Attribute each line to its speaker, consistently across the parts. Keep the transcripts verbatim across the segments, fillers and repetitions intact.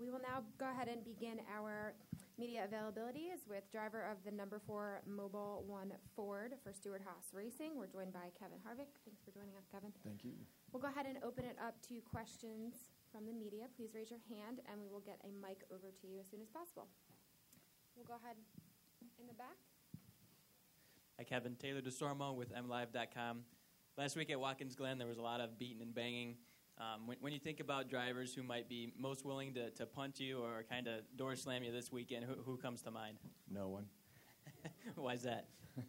Speaker 1: We will now go ahead and begin our media availabilities with driver of the number four Mobil one Ford for Stewart-Haas Racing. We're joined by Kevin Harvick. Thanks for joining us, Kevin.
Speaker 2: Thank you.
Speaker 1: We'll go ahead and open it up to questions from the media. Please raise your hand, and we will get a mic over to you as soon as possible. We'll go ahead in the back.
Speaker 3: Hi, Kevin. Taylor DeSormo with M Live dot com. Last week at Watkins Glen, there was a lot of beating and banging. Um, when, when you think about drivers who might be most willing to, to punt you or kind of door slam you this weekend, who, who comes to mind?
Speaker 2: No one.
Speaker 3: Why is that?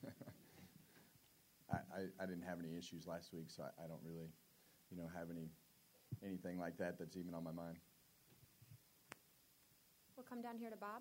Speaker 2: I, I, I didn't have any issues last week, so I, I don't really, you know, have any anything like that that's even on my mind.
Speaker 1: We'll come down here to Bob.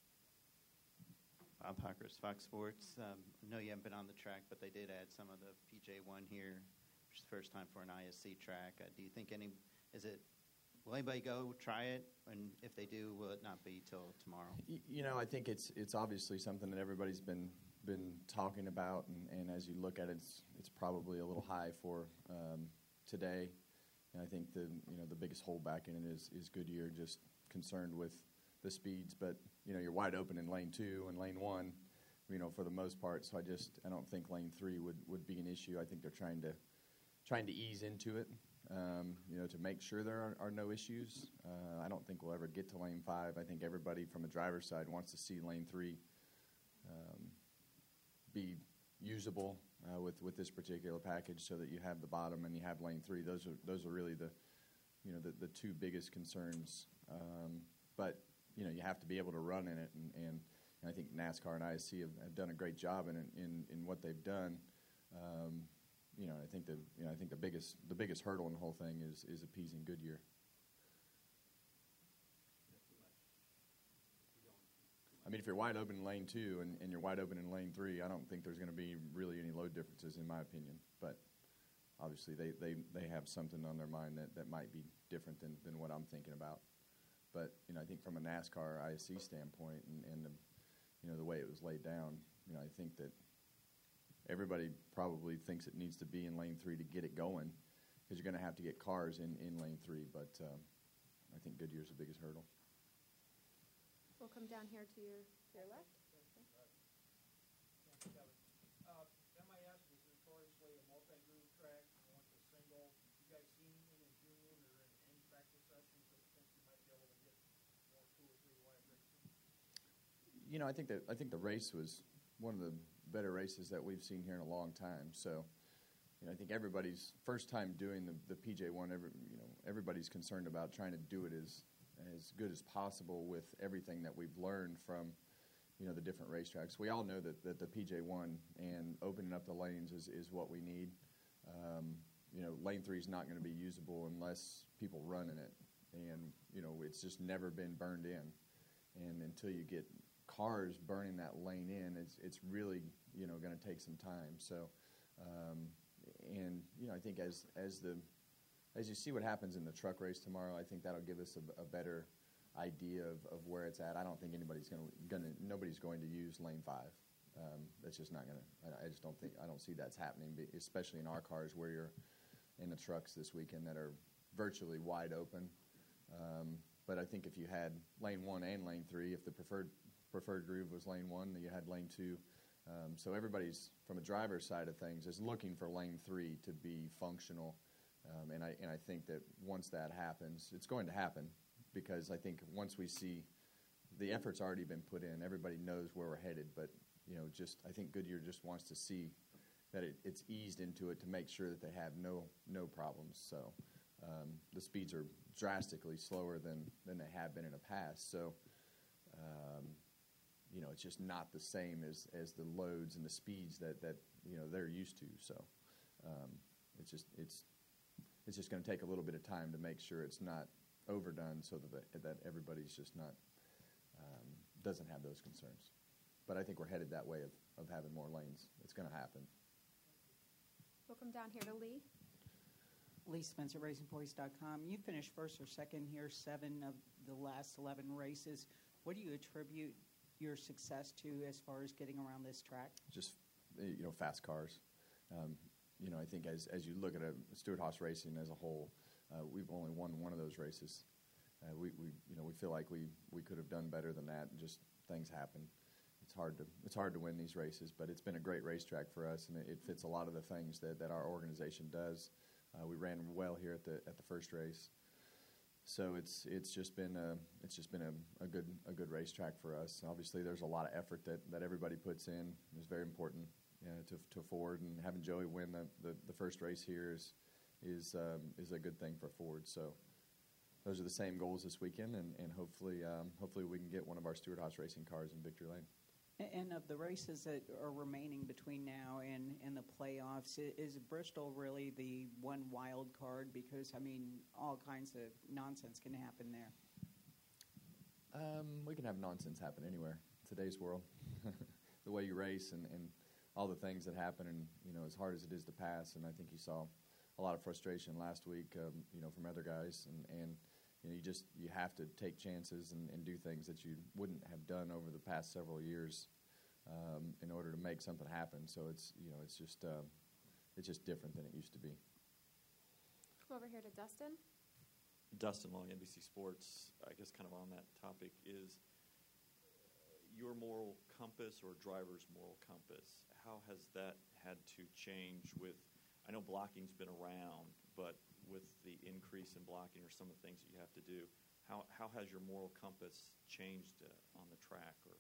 Speaker 4: Bob Hawkers, Fox Sports. Um, I know you haven't been on the track, but they did add some of the P J one here, which is the first time for an I S C track. Uh, do you think any, is it, will anybody go try it? And if they do, will it not be till tomorrow?
Speaker 2: You, you know, I think it's it's obviously something that everybody's been been talking about, and, and as you look at it, it's, it's probably a little high for um, today. And I think the you know the biggest holdback in it is, is Goodyear, just concerned with the speeds, but you know you're wide open in lane two and lane one, you know for the most part. So I just I don't think lane three would, would be an issue. I think they're trying to trying to ease into it, um, you know, to make sure there are, are no issues. Uh, I don't think we'll ever get to lane five. I think everybody from a driver's side wants to see lane three um, be usable uh, with with this particular package, so that you have the bottom and you have lane three. Those are those are really the you know the, the two biggest concerns. Um, but you know, you have to be able to run in it, and, and, and I think NASCAR and I S C have, have done a great job in in, in what they've done. Um, you know, I think the you know I think the biggest the biggest hurdle in the whole thing is is appeasing Goodyear. I mean, if you're wide open in lane two and, and you're wide open in lane three, I don't think there's going to be really any load differences, in my opinion. But obviously, they, they, they have something on their mind that, that might be different than, than what I'm thinking about. But, you know, I think from a NASCAR I S C standpoint and, and the, you know, the way it was laid down, you know, I think that everybody probably thinks it needs to be in lane three to get it going, because you're going to have to get cars in, in lane three. But um, I think Goodyear's the biggest hurdle.
Speaker 1: We'll come down here to your, to your left.
Speaker 5: Uh, M I S is notoriously a multi-groove track. I want the single. You guys seen anything in June or in any practice sessions that think you might be able to get more two or three wide racing?
Speaker 2: You know, I think that I think the race was one of the better races that we've seen here in a long time. So, you know, I think everybody's first time doing the, the P J one. Every, you know, everybody's concerned about trying to do it as as good as possible with everything that we've learned from, you know, the different racetracks. We all know that, that the P J one and opening up the lanes is, is what we need. Um, you know, lane three is not going to be usable unless people run in it. And, you know, it's just never been burned in. And until you get cars burning that lane in, it's it's really, you know, going to take some time. So, um, and, you know, I think as as the As you see what happens in the truck race tomorrow, I think that'll give us a, a better idea of, of where it's at. I don't think anybody's going to, going to, nobody's going to use lane five. Um, that's just not going to. I, I just don't think. I don't see that's happening, especially in our cars where you're in the trucks this weekend that are virtually wide open. Um, but I think if you had lane one and lane three, if the preferred preferred groove was lane one, then you had lane two. Um, so everybody's from a driver's side of things is looking for lane three to be functional. Um, and I and I think that once that happens, it's going to happen, because I think once we see the effort's already been put in, everybody knows where we're headed. But you know, just I think Goodyear just wants to see that it, it's eased into it to make sure that they have no no problems. So um, the speeds are drastically slower than than they have been in the past. So um, you know, it's just not the same as as the loads and the speeds that that you know they're used to. So um, it's just it's. It's just going to take a little bit of time to make sure it's not overdone, so that the, that everybody's just not um, doesn't have those concerns. But I think we're headed that way of, of having more lanes. It's going to happen.
Speaker 1: We'll come down here to Lee.
Speaker 6: Lee Spencer, Racing Points dot com. You finished first or second here, seven of the last eleven races. What do you attribute your success to as far as getting around this track?
Speaker 2: Just, you know, fast cars. Um, You know, I think as as you look at a Stewart-Haas Racing as a whole, uh, we've only won one of those races, uh, we, we you know we feel like we, we could have done better than that, and just things happen. It's hard to it's hard to win these races, but it's been a great racetrack for us, and it, it fits a lot of the things that, that our organization does. Uh, we ran well here at the at the first race, so it's it's just been a it's just been a, a good a good racetrack for us. Obviously, there's a lot of effort that, that everybody puts in. It's very important, you know, to to Ford, and having Joey win the, the, the first race here is is um, is a good thing for Ford. So those are the same goals this weekend, and, and hopefully um, hopefully we can get one of our Stewart Haas Racing cars in victory lane.
Speaker 6: And of the races that are remaining between now and, and the playoffs, i- is Bristol really the one wild card? Because, I mean, all kinds of nonsense can happen there.
Speaker 2: Um, we can have nonsense happen anywhere. Today's world, the way you race and, and all the things that happen, and you know, as hard as it is to pass. And I think you saw a lot of frustration last week, um, you know, from other guys, and, and you know, you just you have to take chances and, and do things that you wouldn't have done over the past several years um, in order to make something happen. So it's you know, it's just uh, it's just different than it used to be.
Speaker 1: Come over here to Dustin.
Speaker 7: Dustin Long, N B C Sports. I guess kind of on that topic is your moral compass or driver's moral compass. How has that had to change with, I know blocking's been around, but with the increase in blocking or some of the things that you have to do, how how has your moral compass changed uh, on the track? Or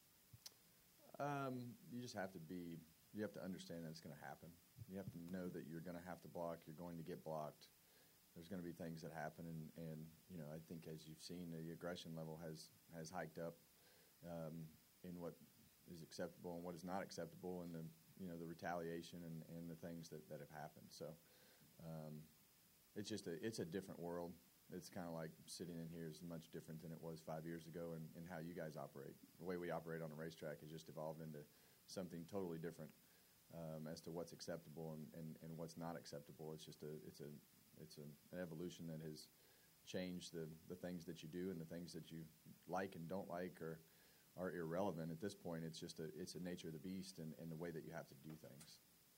Speaker 2: Um, you just have to be, you have to understand that it's going to happen. You have to know that you're going to have to block, you're going to get blocked. There's going to be things that happen, and, and you know, I think as you've seen, the aggression level has, has hiked up um, in what is acceptable and what is not acceptable, and the, you know, the retaliation and, and the things that, that have happened. So um, it's just a, it's a different world. It's kind of like sitting in here is much different than it was five years ago, and, and how you guys operate. The way we operate on a racetrack has just evolved into something totally different um, as to what's acceptable and, and, and what's not acceptable. It's just a it's a it's a, an evolution that has changed the, the things that you do, and the things that you like and don't like are are irrelevant at this point. It's just a it's a nature of the beast, and, and the way that you have to do things.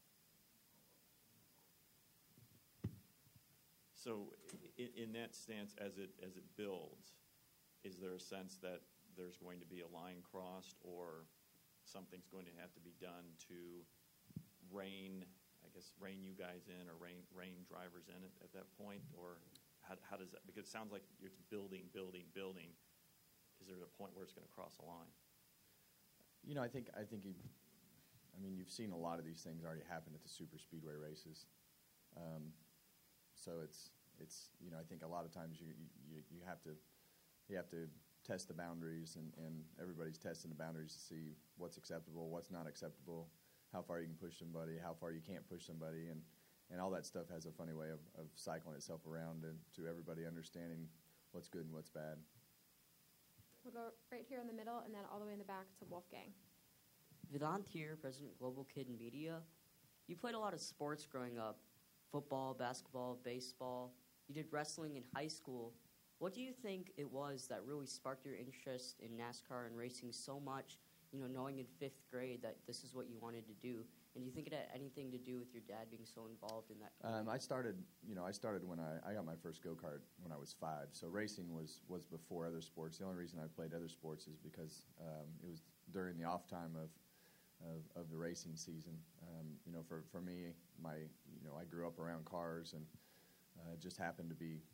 Speaker 7: so in, in that stance, as it as it builds, is there a sense that there's going to be a line crossed, or something's going to have to be done to rein, I guess, rein you guys in, or rein rein drivers in at, at that point? Or how, how does that? Because it sounds like it's building, building, building. Is there a point where it's going to cross a line?
Speaker 2: You know, I think I think you, I mean, you've seen a lot of these things already happen at the super speedway races. Um, so it's it's you know, I think a lot of times you you, you have to you have to test the boundaries, and, and everybody's testing the boundaries to see what's acceptable, what's not acceptable, how far you can push somebody, how far you can't push somebody, and, and all that stuff has a funny way of, of cycling itself around and to everybody understanding what's good and what's bad.
Speaker 1: We'll go right here in the middle, and then all the way in the back to Wolfgang.
Speaker 8: Vedant here, President Global Kid Media. You played a lot of sports growing up, football, basketball, baseball. You did wrestling in high school. What do you think it was that really sparked your interest in NASCAR and racing so much, you know, knowing in fifth grade that this is what you wanted to do? And do you think it had anything to do with your dad being so involved in that?
Speaker 2: Um, I started, you know, I started when I, I got my first go-kart when I was five. So racing was, was before other sports. The only reason I played other sports is because um, it was during the off time of, of, of the racing season. Um, you know, for, for me, my, you know, I grew up around cars, and uh, just happened to be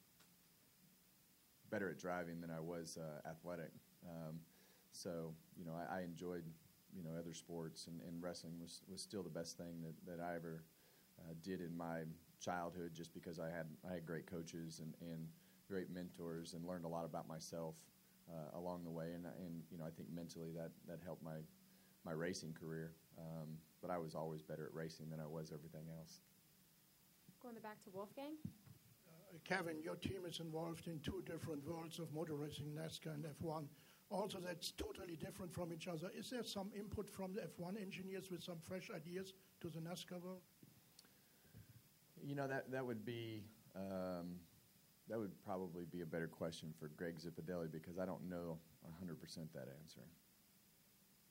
Speaker 2: better at driving than I was uh, athletic. Um, so, you know, I, I enjoyed, you know, other sports, and, and wrestling was, was still the best thing that, that I ever uh, did in my childhood, just because I had I had great coaches and, and great mentors, and learned a lot about myself uh, along the way. And, and, you know, I think mentally that, that helped my, my racing career. Um, but I was always better at racing than I was everything else.
Speaker 1: Going back to Wolfgang.
Speaker 5: Uh, Kevin, your team is involved in two different worlds of motor racing, NASCAR and F one. Also, that's totally different from each other. Is there some input from the F one engineers with some fresh ideas to the NASCAR world?
Speaker 2: You know, that that would be um, that would probably be a better question for Greg Zipadelli, because I don't know one hundred percent that answer.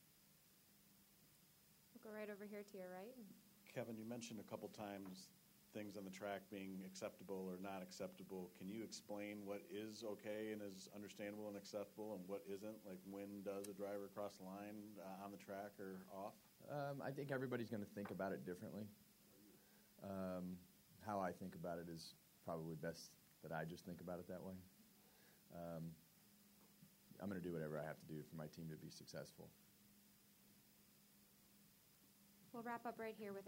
Speaker 1: We'll go right over here to your right.
Speaker 9: Kevin, you mentioned a couple times things on the track being acceptable or not acceptable. Can you explain what is okay and is understandable and acceptable and what isn't? Like when does a driver cross the line uh, on the track or off?
Speaker 2: Um, I think everybody's going to think about it differently. Um, how I think about it is probably best that I just think about it that way. Um, I'm going to do whatever I have to do for my team to be successful.
Speaker 1: We'll wrap up right here with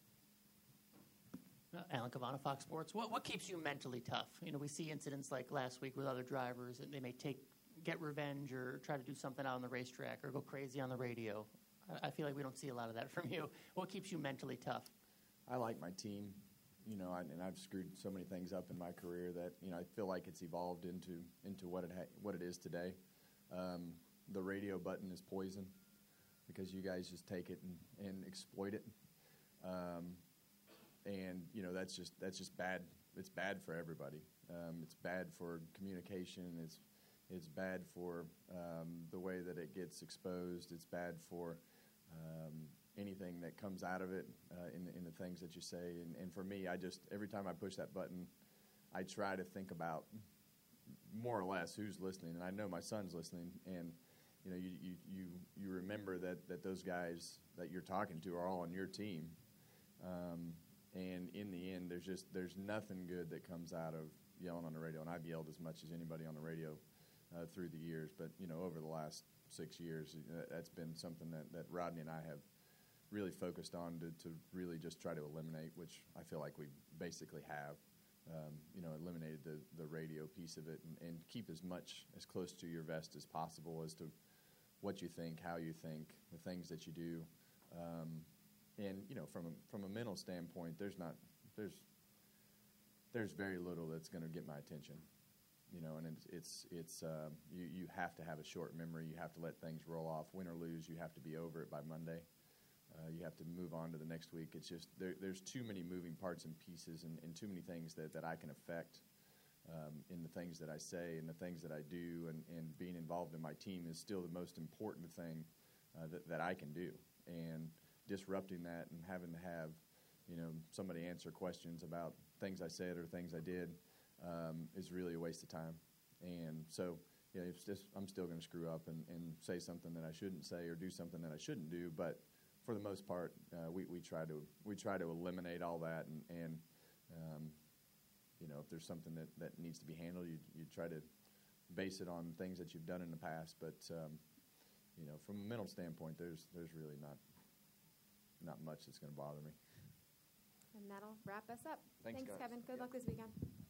Speaker 1: Al.
Speaker 10: Uh, Alan Cavana, Fox Sports. What what keeps you mentally tough? You know, we see incidents like last week with other drivers, and they may take get revenge or try to do something out on the racetrack or go crazy on the radio. I, I feel like we don't see a lot of that from you. What keeps you mentally tough?
Speaker 2: I like my team, you know, I, and I've screwed so many things up in my career that, you know, I feel like it's evolved into into what it ha- what it is today. Um, the radio button is poison because you guys just take it and, and exploit it, um, and you know that's just that's just bad. It's bad for everybody. Um, it's bad for communication. It's it's bad for um, the way that it gets exposed. It's bad for um, anything that comes out of it uh, in, the, in the things that you say. And, and for me, I just, every time I push that button, I try to think about more or less who's listening. And I know my son's listening. And, you know, you, you, you, you remember that, that those guys that you're talking to are all on your team. Um, and in the end, there's just, there's nothing good that comes out of yelling on the radio. And I've yelled as much as anybody on the radio uh, through the years. But, you know, over the last six years, uh, that's been something that, that Rodney and I have really focused on to, to really just try to eliminate, which I feel like we basically have, um, you know, eliminated the, the radio piece of it and, and keep as much, as close to your vest as possible as to what you think, how you think, the things that you do. Um, and, you know, from a, from a mental standpoint, there's not, there's, there's very little that's going to get my attention, you know, and it's, it's, it's uh, you, you have to have a short memory. You have to let things roll off. Win or lose, you have to be over it by Monday. Uh, you have to move on to the next week. It's just there, there's too many moving parts and pieces and, and too many things that, that I can affect um, in the things that I say and the things that I do. And, and being involved in my team is still the most important thing uh, that, that I can do. And disrupting that and having to have, you know, somebody answer questions about things I said or things I did um, is really a waste of time. And so, you know, it's just, I'm still going to screw up and, and say something that I shouldn't say or do something that I shouldn't do, but for the most part, uh, we, we try to we try to eliminate all that, and, and um, you know, if there's something that, that needs to be handled, you you try to base it on things that you've done in the past. But um, you know, from a mental standpoint, there's there's really not not much that's going to bother me.
Speaker 1: And that'll wrap us up.
Speaker 2: Thanks,
Speaker 1: Thanks
Speaker 2: guys.
Speaker 1: Kevin. Good
Speaker 2: Yep.
Speaker 1: luck this weekend.